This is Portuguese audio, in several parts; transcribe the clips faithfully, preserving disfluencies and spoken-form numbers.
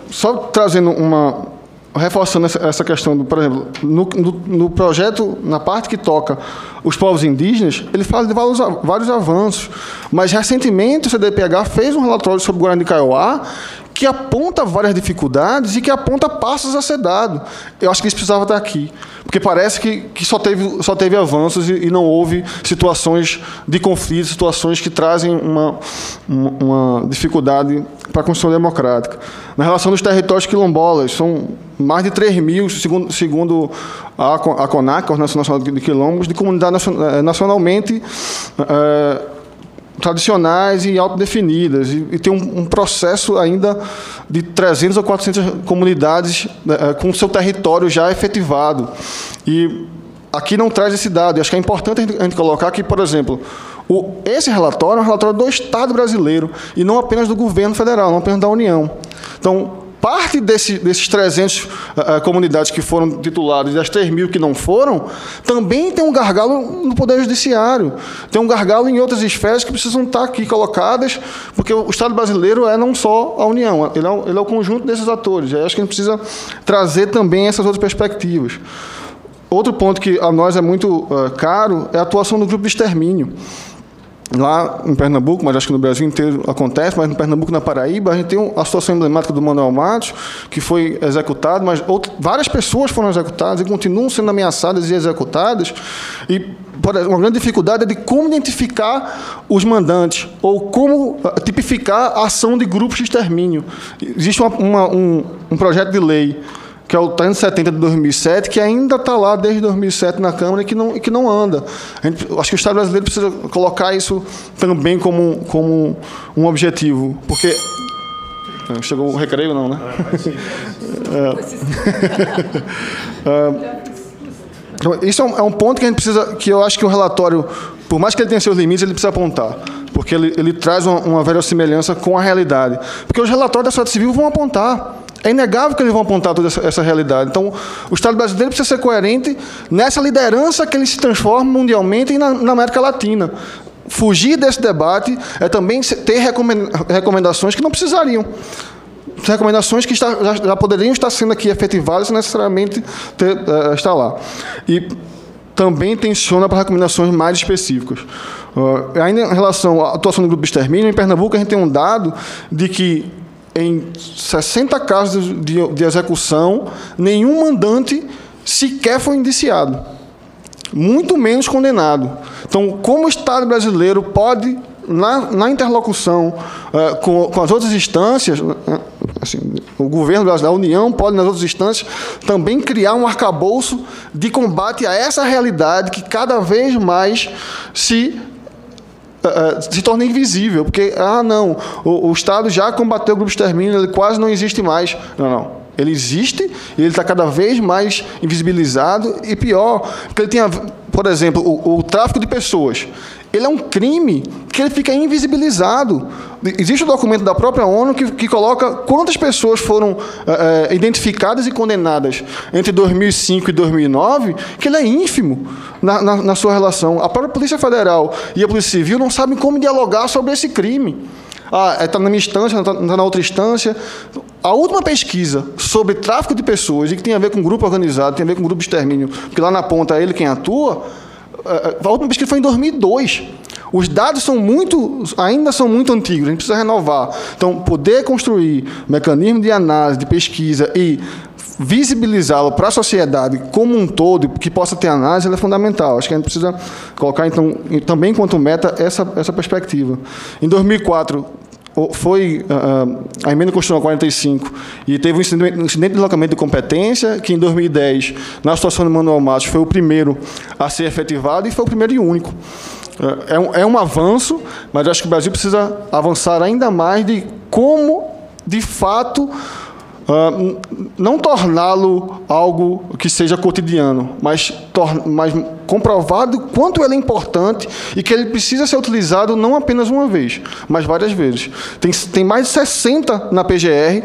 só trazendo uma... reforçando essa, essa questão, do, por exemplo, no, no, no projeto, na parte que toca os povos indígenas, ele fala de vários, vários avanços, mas recentemente o C D P H fez um relatório sobre o Guarani de Kaiowá que aponta várias dificuldades e que aponta passos a ser dado. Eu acho que isso precisava estar aqui, porque parece que, que só, teve, só teve avanços e, e não houve situações de conflito, situações que trazem uma, uma, uma dificuldade para a construção democrática. Na relação dos territórios quilombolas, são mais de três mil, segundo, segundo a, a CONAC, a Organização Nacional de Quilombos, de comunidades nacionalmente é, tradicionais e autodefinidas, e, e tem um, um processo ainda de trezentas ou quatrocentas comunidades é, com seu território já efetivado. E aqui não traz esse dado. E acho que é importante a gente, a gente colocar que, por exemplo, o, esse relatório é um relatório do Estado brasileiro e não apenas do governo federal, não apenas da União. Então, parte desse, desses trezentas uh, comunidades que foram tituladas e das três mil que não foram, também tem um gargalo no Poder Judiciário. Tem um gargalo em outras esferas que precisam estar aqui colocadas, porque o Estado brasileiro é não só a União, ele é o, ele é o conjunto desses atores. Eu acho que a gente precisa trazer também essas outras perspectivas. Outro ponto que a nós é muito uh, caro é a atuação do grupo de extermínio. Lá em Pernambuco, mas acho que no Brasil inteiro acontece, mas no Pernambuco e na Paraíba, a gente tem a situação emblemática do Manuel Matos, que foi executado, mas outro, várias pessoas foram executadas e continuam sendo ameaçadas e executadas. E uma grande dificuldade é de como identificar os mandantes, ou como tipificar a ação de grupos de extermínio. Existe uma, uma, um, um projeto de lei, que é o trezentos e setenta de dois mil e sete, que ainda está lá desde dois mil e sete na Câmara e que não, e que não anda. A gente, acho que o Estado brasileiro precisa colocar isso também como, como um objetivo, porque... Chegou o recreio, não, né? É, é, então, isso é um, é um ponto que a gente precisa, que eu acho que o relatório, por mais que ele tenha seus limites, ele precisa apontar, porque ele, ele traz uma, uma verossimilhança com a realidade. Porque os relatórios da sociedade civil vão apontar. É inegável que eles vão apontar toda essa, essa realidade. Então, o Estado brasileiro precisa ser coerente nessa liderança que ele se transforma mundialmente e na, na América Latina. Fugir desse debate é também ter recomendações que não precisariam. Recomendações que está, já, já poderiam estar sendo aqui efetivadas sem necessariamente ter, uh, estar lá. E também tensiona para recomendações mais específicas. Uh, ainda em relação à atuação do grupo de extermínio, em Pernambuco a gente tem um dado de que em sessenta casos de, de execução, nenhum mandante sequer foi indiciado, muito menos condenado. Então, como o Estado brasileiro pode, na, na interlocução uh, com, com as outras instâncias, uh, assim, o governo brasileiro, a União pode, nas outras instâncias, também criar um arcabouço de combate a essa realidade que cada vez mais se... se torna invisível, porque, ah, não, o, o Estado já combateu o grupo de extermínio, ele quase não existe mais. Não, não. Ele existe e ele está cada vez mais invisibilizado e pior, porque ele tem, a, por exemplo, o, o tráfico de pessoas. Ele é um crime que ele fica invisibilizado. Existe um documento da própria ONU que, que coloca quantas pessoas foram é, identificadas e condenadas entre dois mil e cinco e dois mil e nove, que ele é ínfimo na, na, na sua relação. A própria Polícia Federal e a Polícia Civil não sabem como dialogar sobre esse crime. Ah, está na minha instância, não está na outra instância. A última pesquisa sobre tráfico de pessoas, e que tem a ver com grupo organizado, tem a ver com grupo de extermínio, porque lá na ponta é ele quem atua, a última pesquisa foi em dois mil e dois. Os dados são muito, ainda são muito antigos, a gente precisa renovar. Então, poder construir mecanismo de análise, de pesquisa e visibilizá-lo para a sociedade como um todo, que possa ter análise, é fundamental. Acho que a gente precisa colocar, então, também enquanto meta, essa, essa perspectiva. Em dois mil e quatro, foi uh, a emenda constitucional quarenta e cinco, e teve um incidente, um incidente de deslocamento de competência, que em dois mil e dez, na situação do Manuel Matos, foi o primeiro a ser efetivado e foi o primeiro e único. Uh, é, um, é um avanço, mas acho que o Brasil precisa avançar ainda mais de como, de fato, Uh, não torná-lo algo que seja cotidiano, mas, mas comprovado quanto ele é importante e que ele precisa ser utilizado não apenas uma vez, mas várias vezes. Tem, tem mais de sessenta na P G R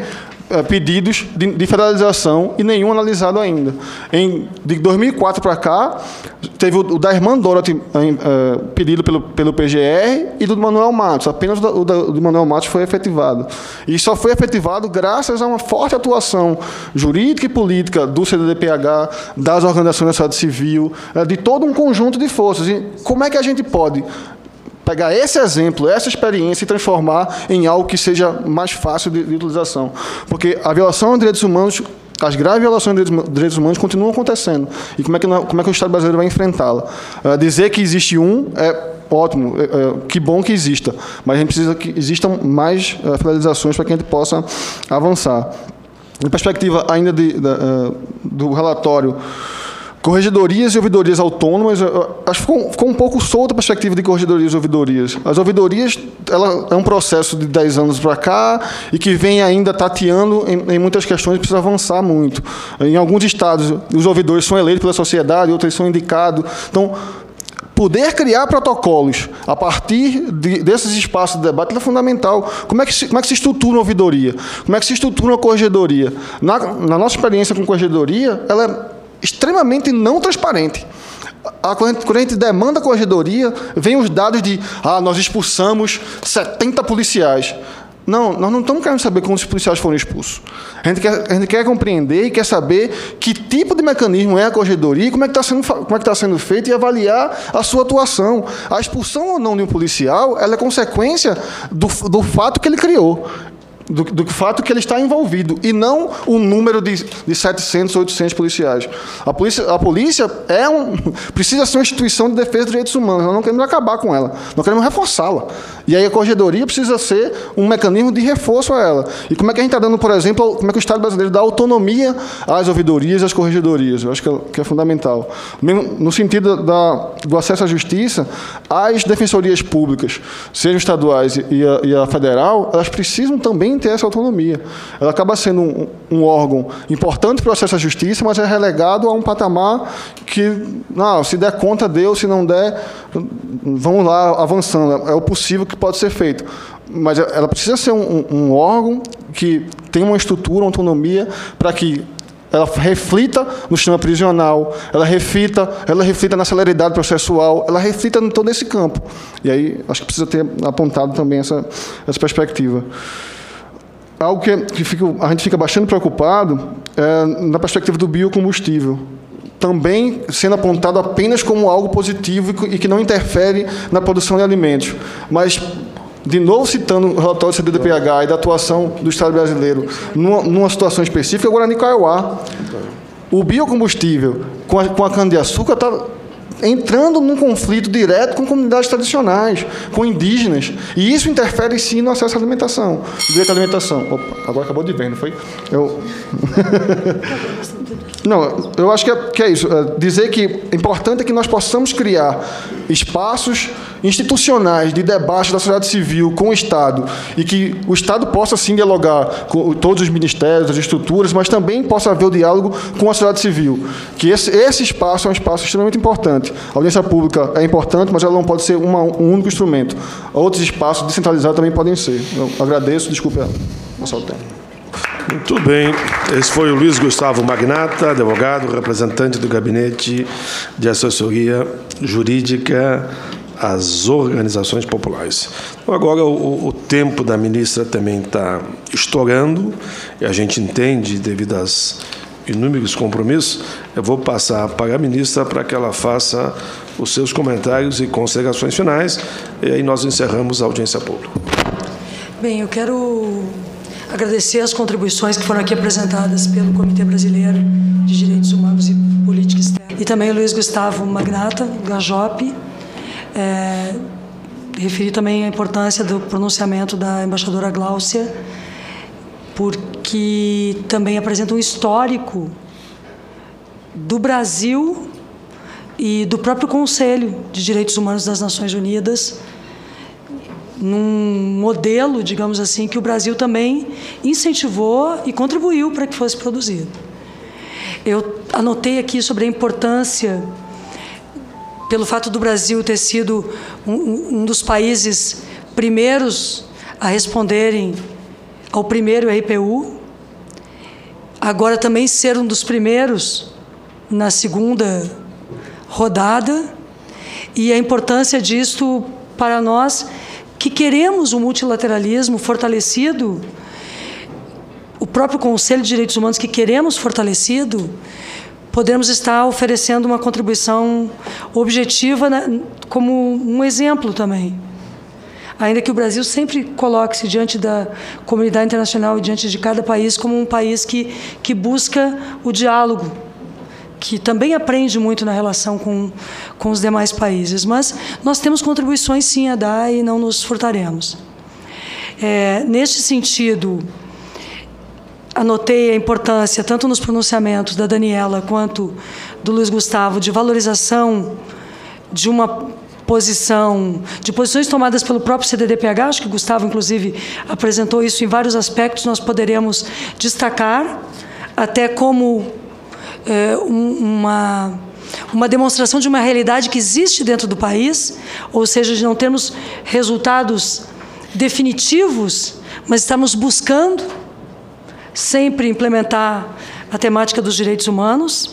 pedidos de, de federalização e nenhum analisado ainda. Em, de dois mil e quatro para cá, teve o, o da Irmã Dorothy uh, pedido pelo, pelo P G R e do Manuel Matos. Apenas o, da, o, da, o do Manuel Matos foi efetivado. E só foi efetivado graças a uma forte atuação jurídica e política do C D D P H, das organizações da sociedade civil, uh, de todo um conjunto de forças. E como é que a gente pode pegar esse exemplo, essa experiência e transformar em algo que seja mais fácil de, de utilização? Porque a violação de direitos humanos, as graves violações de direitos humanos continuam acontecendo. E como é que, como é que o Estado brasileiro vai enfrentá-la? Uh, dizer que existe um é ótimo, é, é, que bom que exista, mas a gente precisa que existam mais uh, federalizações para que a gente possa avançar. Em perspectiva ainda de, de, uh, do relatório, corregedorias e ouvidorias autônomas, acho que ficou, ficou um pouco solta a perspectiva de corregedorias e ouvidorias. As ouvidorias, ela é um processo de dez anos para cá e que vem ainda tateando em, em muitas questões e precisa avançar muito. Em alguns estados, os ouvidores são eleitos pela sociedade, outros são indicados. Então, poder criar protocolos a partir de, desses espaços de debate é fundamental. Como é, que se, como é que se estrutura uma ouvidoria? Como é que se estrutura uma corregedoria? Na, na nossa experiência com corregedoria, ela é extremamente não transparente. Quando a gente demanda a corregedoria, vem os dados de ah, nós expulsamos setenta policiais. Não, nós não estamos querendo saber quantos policiais foram expulsos. A gente quer, a gente quer compreender e quer saber que tipo de mecanismo é a corregedoria e como é que está sendo, como é que está sendo feito e avaliar a sua atuação. A expulsão ou não de um policial, ela é consequência do, do fato que ele criou. Do, do fato que ele está envolvido, e não o número de, de setecentos, oitocentos policiais. A polícia, a polícia é um, precisa ser uma instituição de defesa dos direitos humanos. Nós não queremos acabar com ela, nós queremos reforçá-la. E aí a corregedoria precisa ser um mecanismo de reforço a ela. E como é que a gente está dando, por exemplo, como é que o Estado brasileiro dá autonomia às ouvidorias e às corregedorias? Eu acho que é, que é fundamental. Mesmo no sentido da, do acesso à justiça, as defensorias públicas, sejam estaduais e a, e a federal, elas precisam também ter essa autonomia. Ela acaba sendo um, um órgão importante para o acesso à justiça, mas é relegado a um patamar que, não, se der conta, deu, se não der, vamos lá avançando. É o possível que pode ser feito. Mas ela precisa ser um, um órgão que tem uma estrutura, uma autonomia, para que ela reflita no sistema prisional, ela reflita, ela reflita na celeridade processual, ela reflita em todo esse campo. E aí, acho que precisa ter apontado também essa, essa perspectiva. Algo que, que fica, a gente fica bastante preocupado é na perspectiva do biocombustível, também sendo apontado apenas como algo positivo e que não interfere na produção de alimentos. Mas, de novo citando o relatório do C D D P H e da atuação do Estado brasileiro numa, numa situação específica, o Guarani Kaiowá. O biocombustível com a, com a cana-de-açúcar está entrando num conflito direto com comunidades tradicionais, com indígenas. E isso interfere, sim, no acesso à alimentação, direito à alimentação. Opa, agora acabou de ver, não foi? Eu... Não, eu acho que é, que é isso. É dizer que é importante é que nós possamos criar espaços institucionais de debate da sociedade civil com o Estado e que o Estado possa, sim, dialogar com todos os ministérios, as estruturas, mas também possa haver o diálogo com a sociedade civil. Que esse, esse espaço é um espaço extremamente importante. A audiência pública é importante, mas ela não pode ser uma, um único instrumento. Outros espaços descentralizados também podem ser. Eu agradeço, desculpe passar o tempo. Muito bem. Esse foi o Luiz Gustavo Magnata, advogado, representante do Gabinete de Assessoria Jurídica às Organizações Populares. Então, agora, o, o tempo da ministra também está estourando, e a gente entende, devido aos inúmeros compromissos, eu vou passar para a ministra para que ela faça os seus comentários e considerações finais, e aí nós encerramos a audiência pública. Bem, eu quero agradecer as contribuições que foram aqui apresentadas pelo Comitê Brasileiro de Direitos Humanos e Política Externa, e também o Luiz Gustavo Magnata, Gajop. É, referi também a importância do pronunciamento da embaixadora Gláucia, porque também apresenta um histórico do Brasil e do próprio Conselho de Direitos Humanos das Nações Unidas, num modelo, digamos assim, que o Brasil também incentivou e contribuiu para que fosse produzido. Eu anotei aqui sobre a importância, pelo fato do Brasil ter sido um, um dos países primeiros a responderem ao primeiro R P U, agora também ser um dos primeiros na segunda rodada, e a importância disto para nós que queremos o multilateralismo fortalecido, o próprio Conselho de Direitos Humanos que queremos fortalecido, podermos estar oferecendo uma contribuição objetiva, né, como um exemplo também. Ainda que o Brasil sempre coloque-se diante da comunidade internacional e diante de cada país como um país que, que busca o diálogo, que também aprende muito na relação com, com os demais países. Mas nós temos contribuições, sim, a dar e não nos furtaremos. É, neste sentido, anotei a importância, tanto nos pronunciamentos da Daniela quanto do Luiz Gustavo, de valorização de uma posição, de posições tomadas pelo próprio C D D P H, acho que o Gustavo, inclusive, apresentou isso em vários aspectos, nós poderemos destacar, até como é, um, uma, uma demonstração de uma realidade que existe dentro do país, ou seja, de não termos resultados definitivos, mas estamos buscando sempre implementar a temática dos direitos humanos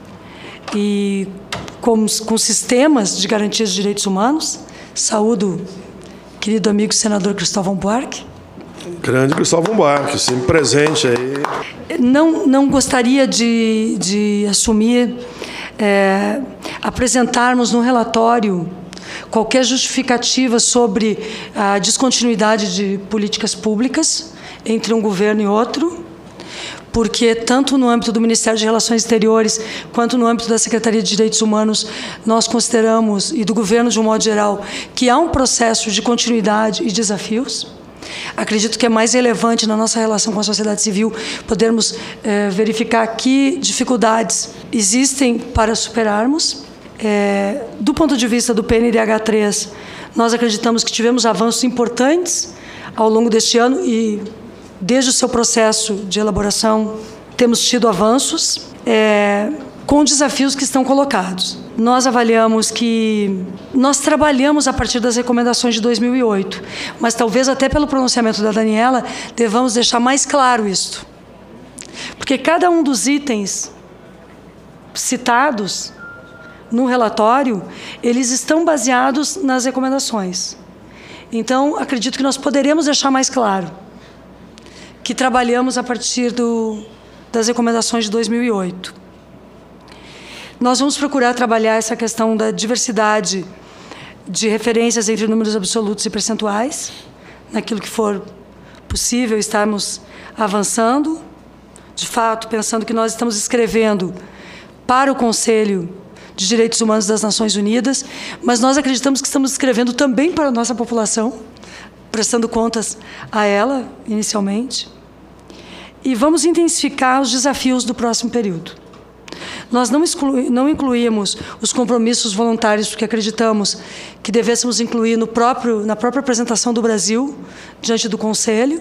e com, com sistemas de garantias de direitos humanos. Saúdo querido amigo senador Cristóvão Buarque. Grande Cristóvão Buarque, sempre presente aí. Não, não gostaria de, de assumir, é, apresentarmos no relatório qualquer justificativa sobre a descontinuidade de políticas públicas entre um governo e outro, porque tanto no âmbito do Ministério de Relações Exteriores quanto no âmbito da Secretaria de Direitos Humanos nós consideramos, e do governo de um modo geral, que há um processo de continuidade e desafios. Acredito que é mais relevante na nossa relação com a sociedade civil podermos eh, verificar que dificuldades existem para superarmos. É, do ponto de vista do P N D H três, nós acreditamos que tivemos avanços importantes ao longo deste ano e, desde o seu processo de elaboração, temos tido avanços é, com desafios que estão colocados. Nós avaliamos que nós trabalhamos a partir das recomendações de dois mil e oito, mas talvez até pelo pronunciamento da Daniela devamos deixar mais claro isto, porque cada um dos itens citados no relatório, eles estão baseados nas recomendações. Então, acredito que nós poderemos deixar mais claro que trabalhamos a partir do, das recomendações de dois mil e oito. Nós vamos procurar trabalhar essa questão da diversidade de referências entre números absolutos e percentuais, naquilo que for possível estarmos avançando, de fato, pensando que nós estamos escrevendo para o Conselho de Direitos Humanos das Nações Unidas, mas nós acreditamos que estamos escrevendo também para a nossa população, prestando contas a ela, inicialmente, e vamos intensificar os desafios do próximo período. Nós não, exclu não incluímos os compromissos voluntários, porque acreditamos que devêssemos incluir no próprio, na própria apresentação do Brasil, diante do Conselho.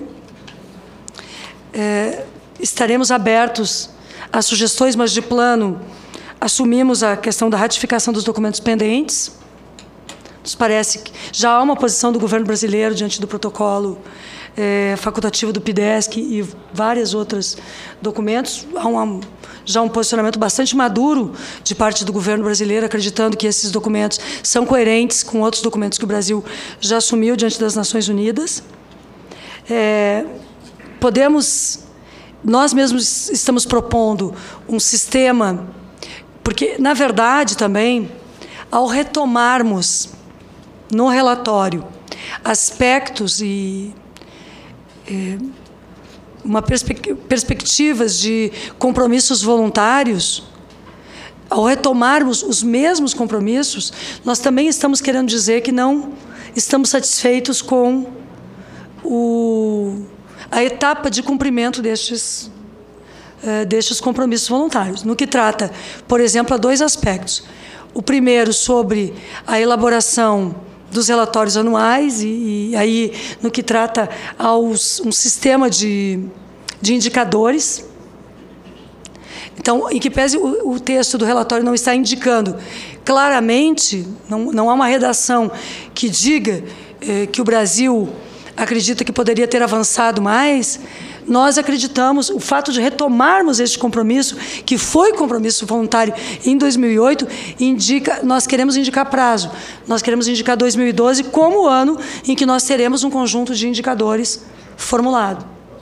É, estaremos abertos a sugestões, mas de plano assumimos a questão da ratificação dos documentos pendentes. Nos parece que já há uma posição do governo brasileiro diante do protocolo é, facultativo do PIDESC e vários outros documentos. Há uma, já um posicionamento bastante maduro de parte do governo brasileiro, acreditando que esses documentos são coerentes com outros documentos que o Brasil já assumiu diante das Nações Unidas. É, podemos, nós mesmos estamos propondo um sistema, porque, na verdade, também, ao retomarmos no relatório aspectos e é, uma perspe perspectivas de compromissos voluntários, ao retomarmos os mesmos compromissos, nós também estamos querendo dizer que não estamos satisfeitos com o, a etapa de cumprimento destes, uh, destes compromissos voluntários. No que trata, por exemplo, a dois aspectos. O primeiro, sobre a elaboração dos relatórios anuais, e, e aí, no que trata aos um sistema de, de indicadores. Então, em que pese o, o texto do relatório não está indicando claramente, não, não há uma redação que diga eh, que o Brasil acredita que poderia ter avançado mais, nós acreditamos, o fato de retomarmos este compromisso, que foi compromisso voluntário em dois mil e oito, indica, nós queremos indicar prazo, nós queremos indicar dois mil e doze como o ano em que nós teremos um conjunto de indicadores formulado.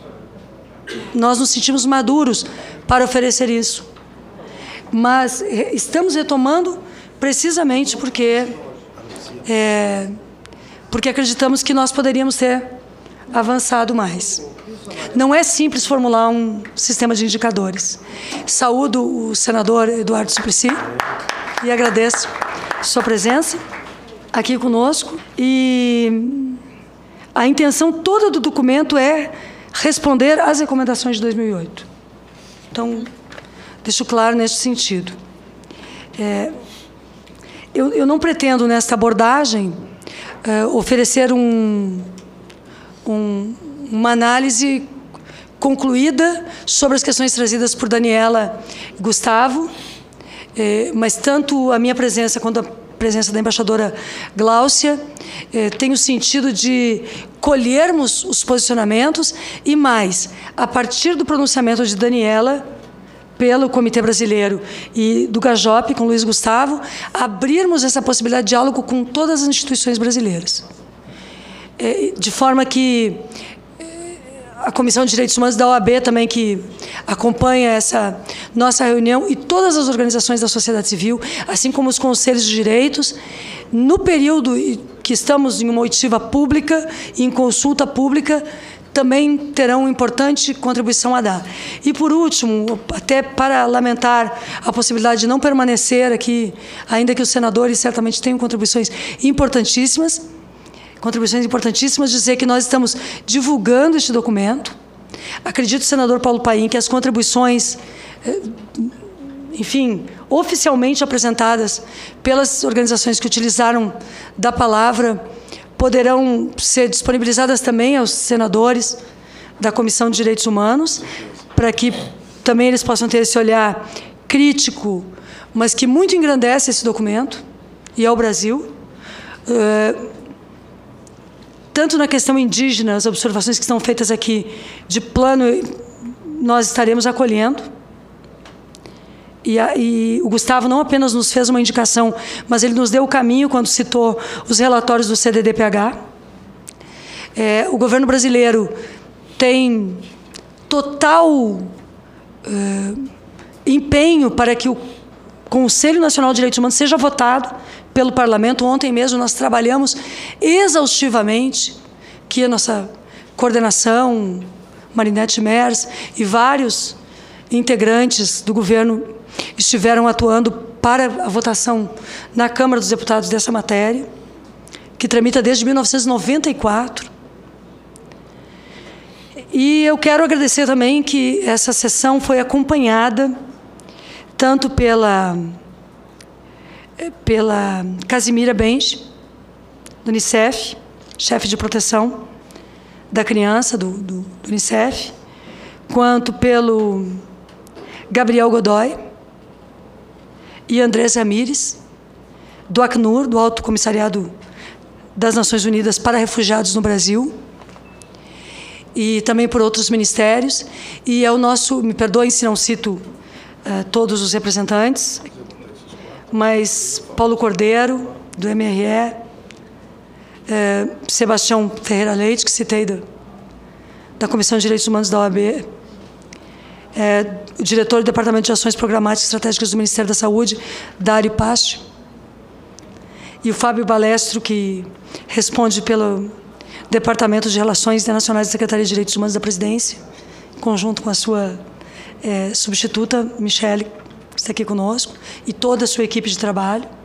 Nós nos sentimos maduros para oferecer isso, mas estamos retomando precisamente porque, é, porque acreditamos que nós poderíamos ter avançado mais. Não é simples formular um sistema de indicadores. Saúdo o senador Eduardo Suplicy e agradeço sua presença aqui conosco. E a intenção toda do documento é responder às recomendações de dois mil e oito. Então, deixo claro nesse sentido. É, eu, eu não pretendo, nesta abordagem, é, oferecer um, um, uma análise concluída sobre as questões trazidas por Daniela e Gustavo, é, mas tanto a minha presença quanto a presença da embaixadora Gláucia eh, tem o sentido de colhermos os posicionamentos e mais, a partir do pronunciamento de Daniela pelo Comitê Brasileiro e do Gajop com Luiz Gustavo, abrirmos essa possibilidade de diálogo com todas as instituições brasileiras. Eh, de forma que a Comissão de Direitos Humanos da O A B também, que acompanha essa nossa reunião, e todas as organizações da sociedade civil, assim como os conselhos de direitos, no período que estamos em uma oitiva pública, em consulta pública, também terão uma importante contribuição a dar. E, por último, até para lamentar a possibilidade de não permanecer aqui, ainda que os senadores certamente tenham contribuições importantíssimas, contribuições importantíssimas, dizer que nós estamos divulgando este documento. Acredito, senador Paulo Paim, que as contribuições, enfim, oficialmente apresentadas pelas organizações que utilizaram da palavra, poderão ser disponibilizadas também aos senadores da Comissão de Direitos Humanos, para que também eles possam ter esse olhar crítico, mas que muito engrandece esse documento, e ao Brasil. Uh, Tanto na questão indígena, as observações que são feitas aqui de plano, nós estaremos acolhendo. E, a, e o Gustavo não apenas nos fez uma indicação, mas ele nos deu o caminho quando citou os relatórios do C D D P H. É, o governo brasileiro tem total é, empenho para que o Conselho Nacional de Direitos Humanos seja votado pelo Parlamento. Ontem mesmo nós trabalhamos exaustivamente, que a nossa coordenação, Marinette Mers e vários integrantes do governo estiveram atuando para a votação na Câmara dos Deputados dessa matéria, que tramita desde mil novecentos e noventa e quatro. E eu quero agradecer também que essa sessão foi acompanhada tanto pela pela Casimira Bench, do Unicef, chefe de proteção da criança do, do, do Unicef, quanto pelo Gabriel Godoy e Andrés Ramírez, do Acnur, do Alto Comissariado das Nações Unidas para Refugiados no Brasil, e também por outros ministérios. E é o nosso, me perdoem se não cito uh, todos os representantes, mas Paulo Cordeiro, do M R E, eh, Sebastião Ferreira Leite, que citei da, da Comissão de Direitos Humanos da O A B, eh, o diretor do Departamento de Ações Programáticas e Estratégicas do Ministério da Saúde, Dário Pache, e o Fábio Balestro, que responde pelo Departamento de Relações Internacionais da Secretaria de Direitos Humanos da Presidência, em conjunto com a sua eh, substituta, Michele, que está aqui conosco, e toda a sua equipe de trabalho.